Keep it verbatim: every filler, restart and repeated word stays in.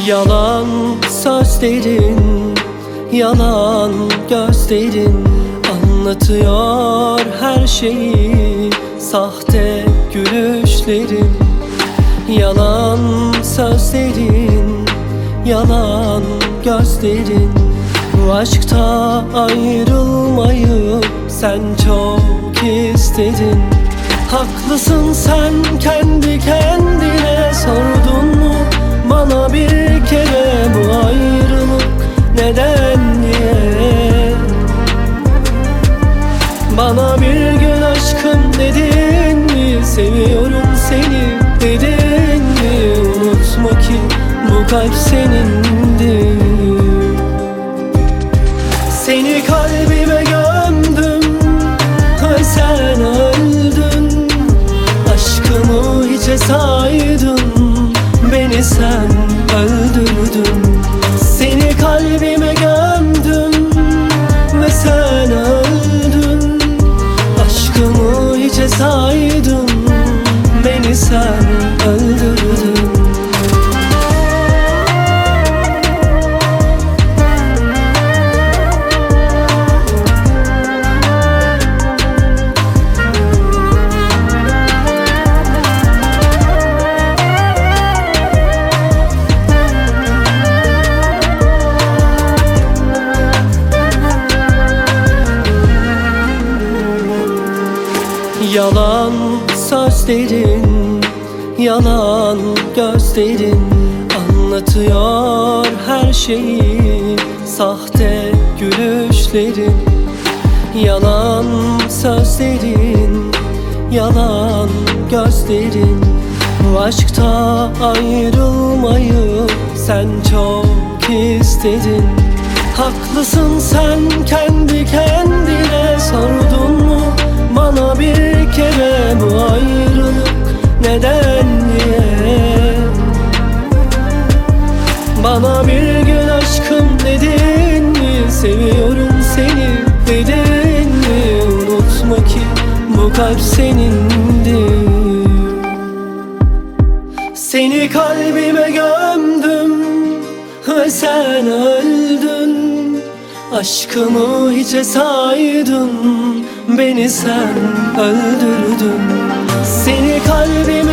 Yalan sözlerin, yalan gözlerin anlatıyor her şeyi. Sahte gülüşlerin, yalan sözlerin, yalan gözlerin. Bu aşkta ayrılmayı sen çok istedin. Haklısın sen, kendi kendine sordun mu bana bir kere bu ayrılık neden diye? Bana bir gün aşkım dedin mi, seviyorum seni dedin mi? Unutma ki bu kalp senindi. Seni kalbime gömdüm ve sen öldün. Aşkımı hiçe saydın, beni sen öldürdün. Seni kalbime gömdüm ve sen öldün. Aşkımı hiçe saydın, beni sen öldürdün. Yalan sözlerin, yalan gözlerin anlatıyor her şeyi. Sahte gülüşlerin, yalan sözlerin, yalan gözlerin. Bu aşkta ayrılmayı sen çok istedin. Haklısın sen, kendi kendine sordun mu bana bir kere bu ayrılık neden diye? Bana bir gün aşkım dedin mi, seviyorum seni dedin mi? Unutma ki bu kalp senindi. Seni kalbime gömdüm ve sen öldün. Aşkımı hiçe saydın, beni sen öldürdün. Seni kalbime